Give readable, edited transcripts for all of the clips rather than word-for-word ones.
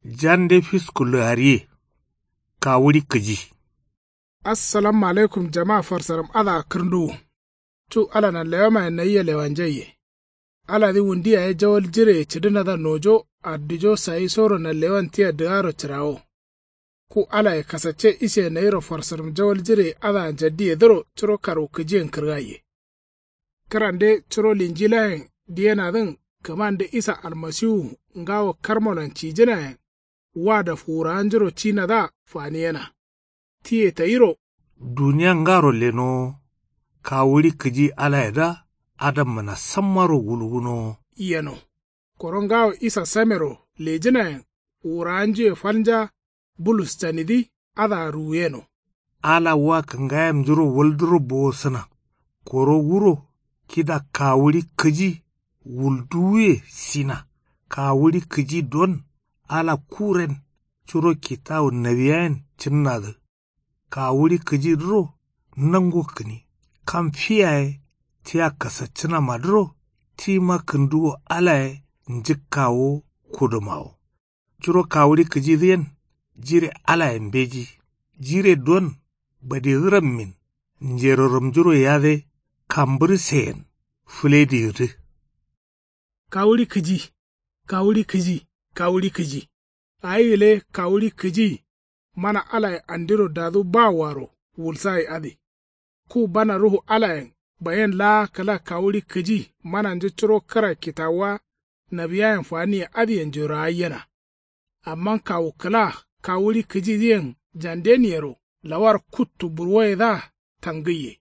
Jande fiskulariye ka wuri kaji. Assalamu alaikum jama'a farsaram ala kirndu. Tu ala na lewama na iya lewanjaye. Ala di wundiya ya jawal jire chidina da nojo addijo sayi soro na lewantiya diaro chirawo. Ku ala ya kasace ishe na iro farsaram jawal jire ala jaddi ya duro chiro karo kajiyan kirgaye. Karande chiro linjilayen diyana din kamande isa almasihu ngawo karmonan cijinayen wada furan jiro china da faniyana. Tiye ta iro. Duniya ngaro leno ka wuri kaji ala yada adam mana sammaro gulguno. Iyano. Korongawo isa samero lejinayen uranje fanja bulus tanidi ada ruweno. Ala wa kangayam jiro walduro bosana. Koro wuro kida ka wuri kaji wulduwe sina. Ka wuri kaji don ala kuren churo kitawo nabiyayen cinnada. Ka wuri kaji duro nango kani. Kam fiyaye tiya kasacina maduro ti makanduwo alaye njikawo kudumawo. Churo ka wuri kaji diyan jire alaye mbeji. Jire don badi min njerorom juro yade kamburi sen fuledi yudu. Kawuri kaji, kawuri kaji, kawuri kaji. Ayile kawuri kaji mana alaye andiro dadu ba waro wulsai adi. Ku bana ruhu alayen bayan la kala kawuri kaji mana nje churo kara kitawa na biyayen fani adi njura ayyana. Amman kawu kala kawuri kaji diyan jandeniyaro lawar kuttu burwaye da tangiye.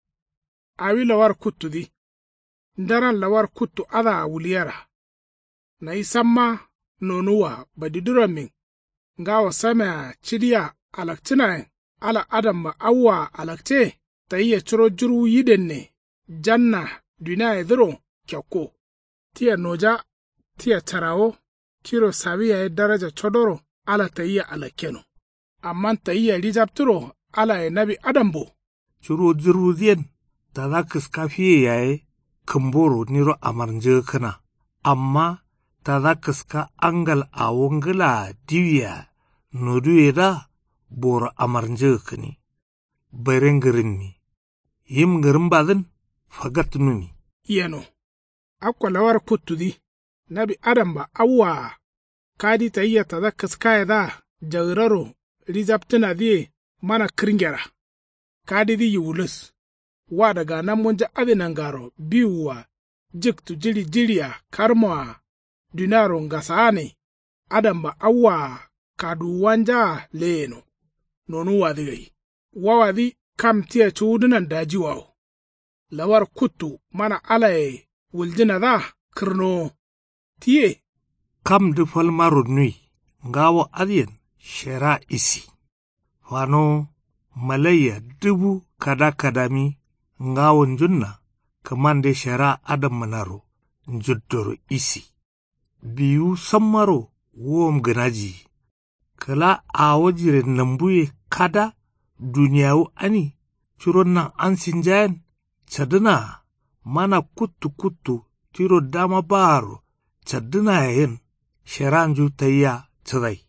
Awi lawar kuttu di. Ndaran lawar kuttu ada wuliyara. Na isamma nonuwa badiduramin ngawa sama chidiya alaktinayen ala adam ma awwa alakte ta iya ciro juru yidenne janna duniya ya dhiro kyauko. Tiya noja, tiya tarawo, kiro sabiya ya daraja chodoro ala ta iya alakeno. Amman ta iya rijabturo ala ya nabi adambo. Ciro juru diyan ta za kaskafiye yaye kamboro niro amarnje kana. Amma ta za kaska angal a wangala diwiya noduye da boro amarnje kani. Barengarin ni. Yim garin bazin fagat nuni. Iyano. Akwa lawar kutudi. Nabi adam ba awwa kadi ta iya ta za kaskaya da jauraro rizabtina diye mana kringera. Kadi di yuwulus. Wa daga nan mun ja adinan garo biyuwa jiktu jiriya karmoa dinaro ngasane adam ba awwa kadu wanja leno nonu wadigai wawadi kam tiya chudunan dajiwawo lawar kuttu mana alaye wuljina da kirno tiye kam du falmaro nui ngawo adiyan shera isi wano malaya dubu kadami ngawon junna kamande shara adam manaro njuddoro isi biyu sammaro wom ganaji kala awajire nambuye kada duniyawo ani churon nan ansinjayen chadana mana kuttu tiro dama baro chadana yen sharanju tayya chadai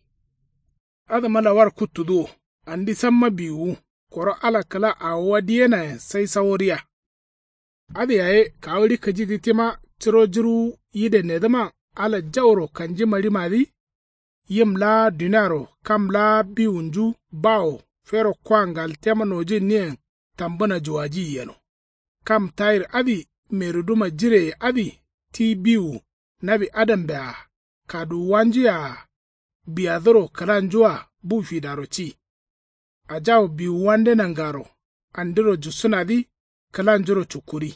adama lawar kuttu do andi samma biyu koro ala kala awadiyena sai sauriya. Adi yaye kawuri kaji ditima tiro jiru yide nedama ala jauro kanji marimadi yim la dinaro kam la biunju bao fero kwangal tema noji nien tambana juwaji yeno. Kam tair adi meruduma jire adi ti biu nabi adam bea kadu wanjia biadhoro kalanjua bufi darochi. Ajao biu wande nangaro, andiro jusunadi kalanjuro chukuri.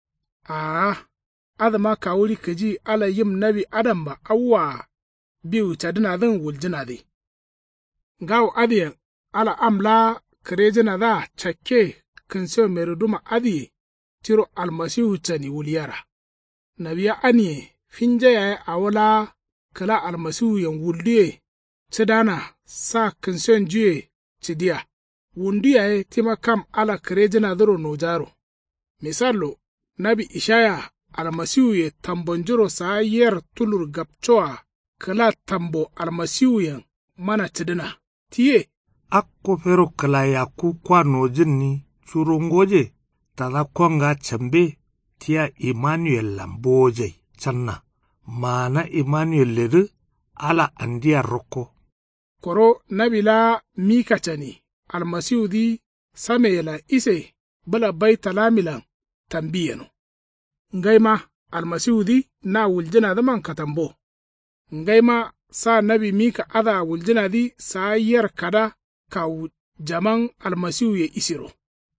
Adama kawuri kaji ala yim nabi adam ba awwa biu chadina dhin wuljinadi. Ngawo adiyan ala amla karejina da chakke kinsio meruduma adi tiro almasihu chani wuliyara. Nabiya aniye finjaya awala kala almasihu yang wuldiye chidana sa kinsio njuye chidia. Wundiya tima kam ala karejina dhuro nojaro. Misalo, nabi Ishaya almasihu ye tambonjuro sa yer tulur gapchoa kala tambo almasiuyen mana tidina, tiye. Akko pero kala ya ku kwano jinni churongoje, tada kwanga chambe, tia Emmanuel lamboje, channa. Mana Emmanuel ledu, ala andia roko. Koro nabila mika chani, almasiu di samela ise, bala bai talamilan tambiyano. Ngaima almasiu di na wuljina daman katambo. Ngaima sa nabi mika ada wuljina di sa yer kada ka jaman almasiu ye isiro.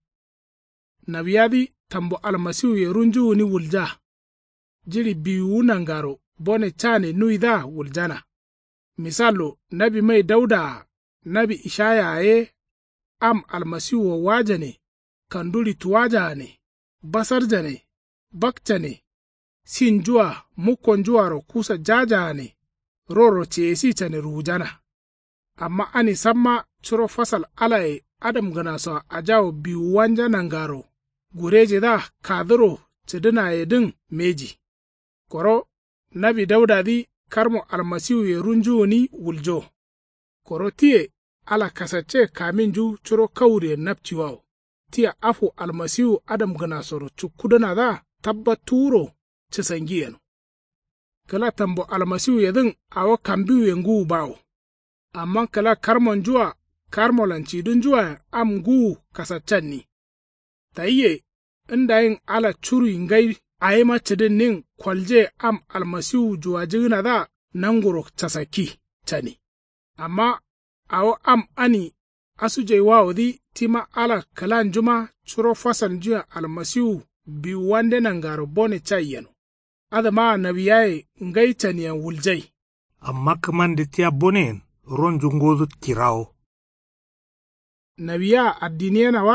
Nabiyadi tambo almasiu ye runju ni wulja. Jiri biyu nangaro bone chane nuida wuljana. Misalo nabi mai Dauda nabi Ishaya ye am almasiu wa wajane, kanduli tuwajane, basarjane, bakchane, sinjua mukonjuaro kusa jajane, roro chesi chane rujana. Amma ani samma churo fasal alaye adam gana so ajawo biyu wanja nangaro, gureje da kaduro chedina yedin meji. Koro nabi Dauda di karmo almasiu ye runju ni wuljo. Koro tiye ala kasace kaminju churo kaure napchiwao. Tiya afu almasiu adam gana soro chukudana da tabbaturo chisangiyano. Kala tambo almasiu yedin awa kambiu yengu bao. Amman kala karmon jua, karmolancidun jua am gu kasacani. Taiye, indayin ala churu ngai ayema chidin nin kwalje am almasiu jua jigina da nanguro chasaki chani. Amma awo am ani asuje wao di tima ala kalan juma churo fasan jua almasiu biyu wande nangaro bone chayeno. Adama nabiyaye ngai chaniyan wuljai. Amma kamande tia bonen ron jungozu kirao. Nabiya addiniyana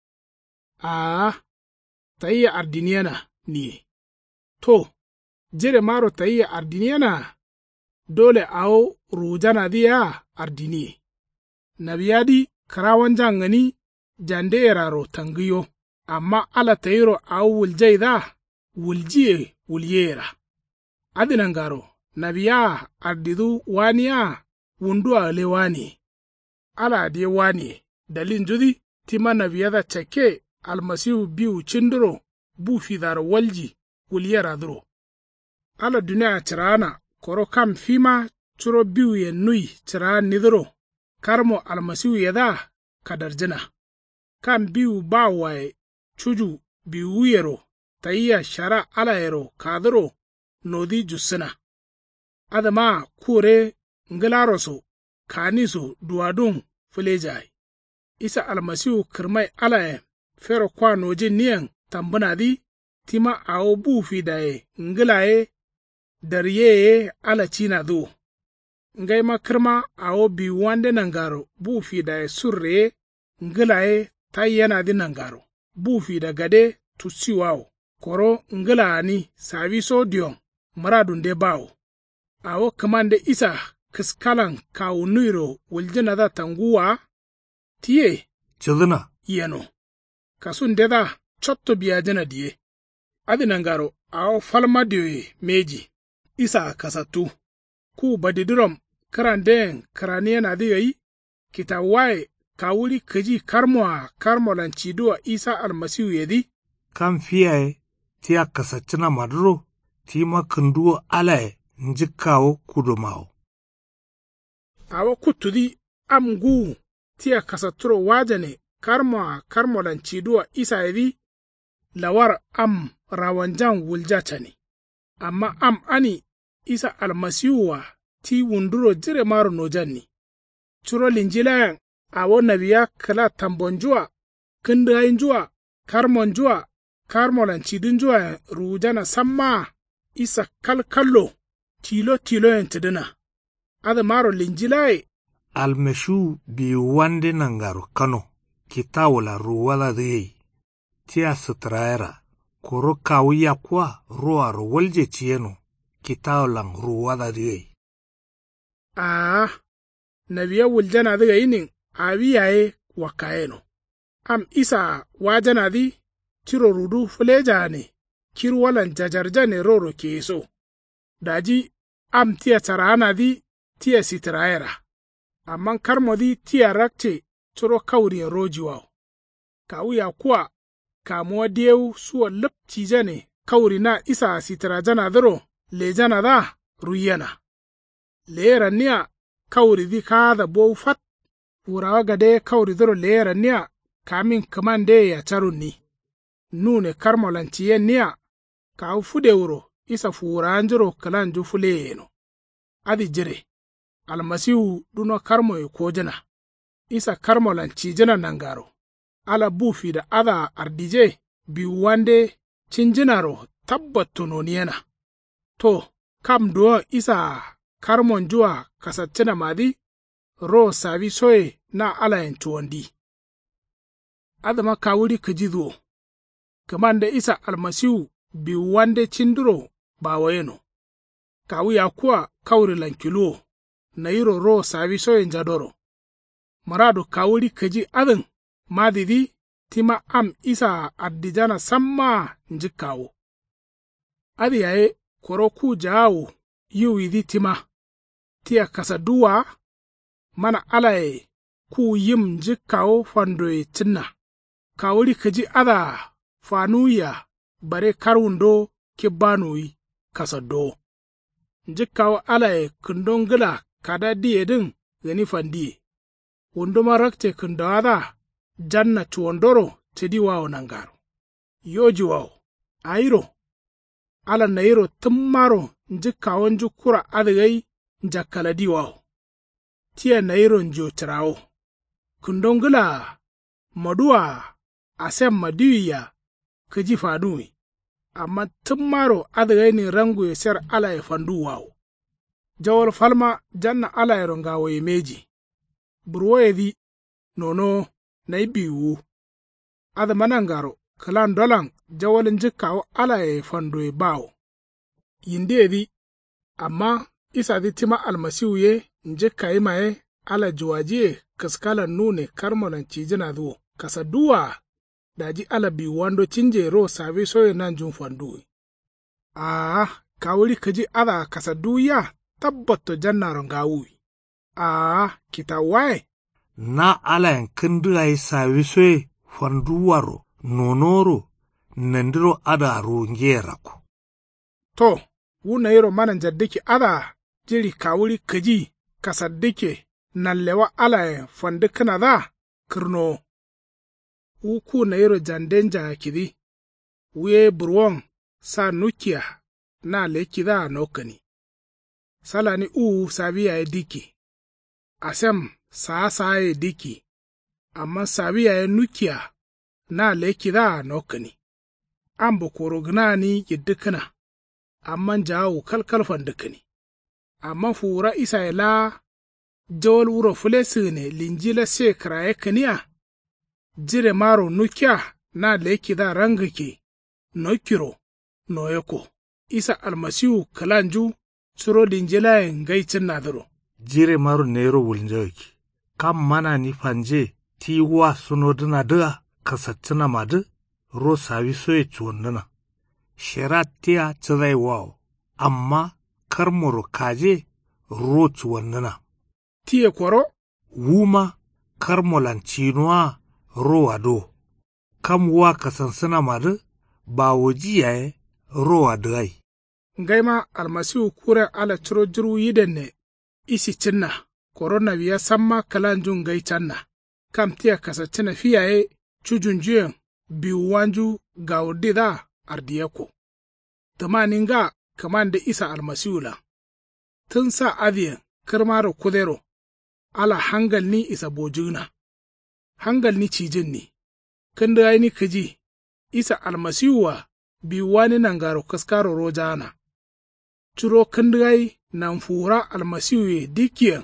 wa? Taiya addiniyana niye. To, jire maro taiya addiniyana dole awo rujana diya addiniye. Nabiyadi karawan jangani jande eraro tangiyo, amma ala tayiro awo wuljai da wuljiye wulyera. Adinangaro, nabiya addidu waniya wundu ale wani. Ala adi wani, dalin judi tima nabiyada chake almasiu biu chinduro bu fidar walji wulyera duro. Ala dunia chirana koro kam fima churo biu ye nui chira niduro karmo almasiu yeda kadarjina. Kam biu bawae chuju biu yero taiya shara ala ero kaduro nodi jusina. Adama kure ngelaroso kaniso duwadung fulejai. Isa almasiu kirmai alae fero kwa nojin niyan tambuna di tima awo bu fidaye ngelaye darye ala china du. Ngai makirma awo bi wande nangaro bu fidaye surre ngelaye tayyana di nangaro. Bu fida gade tusiwao. Koro ngela ni saviso diyon maradun de bao. Awo kamande isa kiskalan kawunuiro wuljina da tanguwa tiye chidina yeno. Kasun deda chotto biyajina diye. Adinangaro awo falma diyo meji isa kasatu. Ku badidirom karanden karaniyan adiyayi kitawaye kawuli kaji karmolan chiduwa isa almasiu yedi. Kan fiyaye tia kasachina maduro tima kunduo alaye njikawo kudumao. Awo kutudi amgu tia kasaturo wajane karmolan chiduwa isa yedi lawar am rawanjan wuljachani. Amma am ani isa almasiuwa ti wunduro jire maro nojanni. Churo linjilayan awo nabiya kala tambonjua, kindainjua, karmonjua, karmolan chidinjua rujana samma isa kalkallo tilo yentidina. Ada maro linjilai almeshu bi wande nangaro kano kitawla ruwala dei tia sutraera koro kawiya kwa ruaro walje chieno kitawlang ruwala dei. Nabiya wuljana diga inin abiyaye wakaeno. Am isa wajana di tiro rudu fulejane kirwalan jajarjane roro keso. Daji am tiya tarana di tiya sitraera. Amman karmo di tiya rakte turo kauri roji wao. Kawu ya kuwa kamuwa diyau suwa lipci jane kauri na isa sitra jana duro le jana da ruyana. Leera niya kauri di kada bow fat wurawa gade kauri duro leera niya kamin kamande ya charunni. Nune karmo lanciye niya kawu fude wuro isa furanjiro kalanju fuleyeno. Adi jire almasihu duno karmo e kojana. Isa karmo lancijina nangaro. Ala bufi da ada ardije biwande cinjinaro tabbattuno niyana. To kam duwa isa karmon juwa kasattina madi ro savi soye na ala entuwandi. Adama kawuri kajiduo. Kamande isa almasihu biwande cinduro bawayeno. Kawu ya kuwa kawuri lankiluo na yiro ro savi soye njadoro. Marado kawuri kaji adin madidi tima am isa addijana samma njikawo. Adi yae koro ku jaawo yiwidi tima. Tia kasaduwa mana alaye ku yim njikawo fandoye tinna. Kawuri kaji ada fanuya bare karundo kibanui kasado. Njikawo alaye kundongila kada diye din gani fandiye. Unduma rakte kundawada janna tuwondoro tedi wao nangaro. Yoji wao, airo. Ala nairo tummaro njikawo njukura adigai njakaladi wao. Tia nairo njotirao. Kundongila madua asem madiwiya kaji fanui. Amma tummaro adigai ni rangu yeser ala e fandu wao. Jawal falma janna ala e rongawo yemeji. Burwoye di nono na ibiwu. Ada manangaro kalan dolan jawalin jikawo ala e fandoye bawo. Yinde di amma isa di tima almasihu ye njika imaye ala juwajiye kaskalan nune karmonan cijina duwo. Kasaduwa daji ala biwando cinje ro savi soye nan jun fandoye. Kawuri kaji ada kasaduya tabbato jannaron gawuyi. Kita wae. Na ala kindu ay savisoe fanduwaro nonoro nandiro ada rongerako. To, wuna yiro manan jaddiki ada jiri kawuri kaji kasaddike nallewa ala fandikana da kirno. Uku na yiro jandenja kidi. Uye burwon sa nukia na lekida nokani. Salani sabiya diki. Asem saa diki. Amma sabiya nukia na lekida nokani. Ambo korognani yiddikana. Amma jawo kalkalfan dikani. Amma fura isa la jawal wuro fulesine linjila se kraye kaniya. Jire maro nukia na lekida rangake nokiro noyoko. Isa almasihu kalanju suro linjila ngaicin nadaro. Jire maru nero wulnjoki. Kam mana ni fanje tiwa sunodina da kasattina madu ro savisoye chuondana. Sheratia chadai wao. Amma karmoro kaje ro chuondana. Tie kwaro? Wuma karmolan chinua ro ado. Kam wa kasansana madu ba wajiyaye ro adai. Ngaima almasihu kure ala churo jiru yidenne isi cinna korona biya samma kalanjun gaichanna kam tia kasacina fiyaye chujunjuyen biwanju gawdida ardiyako tamaninga kamande isa almasihu la tunsa adiyen kirmaro kudero ala hangal ni isa bojuna hangal ni cijin ni kanda ni kaji isa almasihu wa biwani nangaro kaskaro rojana churo kandigai nan fura almasiwe dikiyan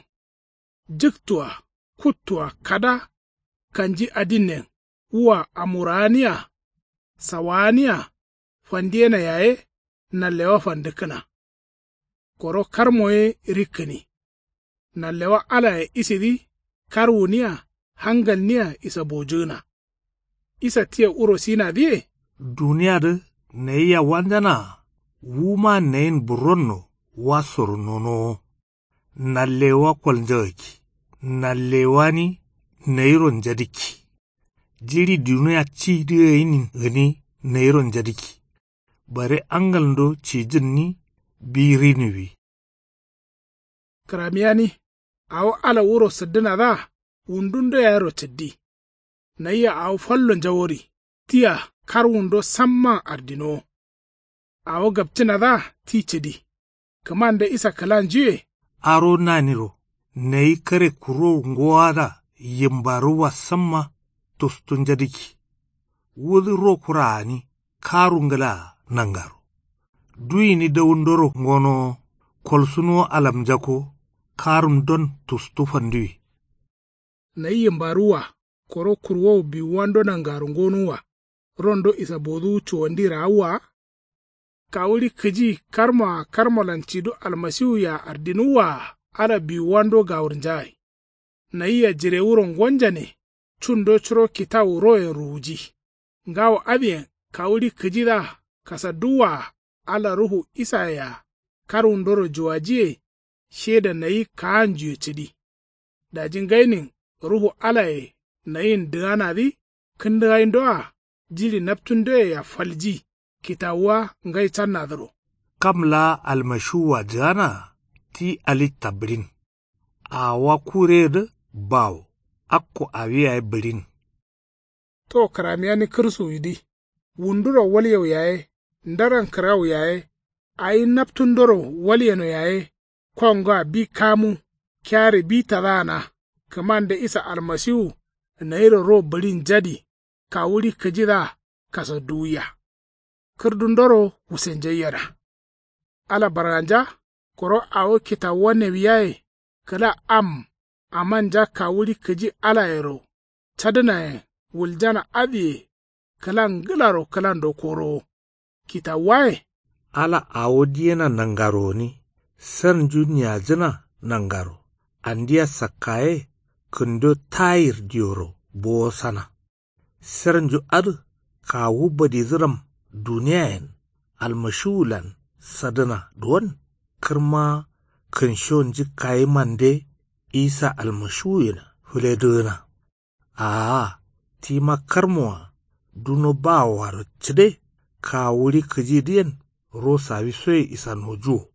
jiktuwa kuttuwa kada kanji adinnen uwa amuraniya sawaniya fandiyena yaye nallewa fandikina koro karmoye rikini nallewa alaye isidi karwuniya hangalniya isa bojuna isa tiya uro sina diye duniya da na iya wanjana wuma nayin buronno wasur nono, nallewa kwaljaki, nallewani nairon jadiki, jiri duniya ci diyayin gani nairon jadiki, bare angalndo ci jinni biriniwi. Karamiyani, awo ala wuro siddina da, wundundo yaro tiddi, nayya awo fallon jawori, tiya kar wundo samma ardino. Awo gabtina da ti cidi, kamanda isa kalan jiye. Aro naniro, nayi kare kuro ngwada yimbaruwa samma tostun jadiki. Wudi ro kurani karungala nangaro. Duini dawundoro ngono kolsuno alam jako karun don tostu fandui. Nayi yimbaruwa koro kurwo biwando nangaro ngonuwa, rondo isa bodu chuwandira awa. Kawuli kiji karmolanchidu almasiu ya ardinuwa ala biwando gawrnjai. Naiya jire wuron gwanjane, chundo churo kita uroye ruji. Ngawo abien kawuli kiji da kasaduwa ala ruhu isa ya karundoro juwajie sheda nayi kaanjuye chidi. Dajin gainin ruhu alaye nayin dana di kindayin doa jili naptunde ya falji. Kitawa ngai chanadro. Kamla almashuwa jana ti ali tabrin. Awa kured baw. Akko awiya birin. To karamiyani kirsu yidi. Wunduro waliyo yae. Ndaran karaw yae. Ayi naptundoro waliyano yae. Konga bi kamu. Kyare bi tarana. Kamande isa almasiu. Nairo ro birin jadi. Kawuli kajida kasa duya. Kirdundoro wusenjeyara. Ala baranja, koro awo kita wane wiyaye, kala amanja kawuli kaji ala ero, chadana wuljana adye, kala ngilaro kala ndokoro. Kita wae? Ala awo diena nangaro ni, sanju nyajina nangaro, andia sakaye, kundo tair dioro, bo sana. Sanju adu, kawu badiziram, duniyayen almashulan sadana duwan kirma kinshon jikayi mande isa almashuyina huleduna. Tima karmuwa duno bawar cide ka wuri kajidiyan rosa wisoye isa nojo.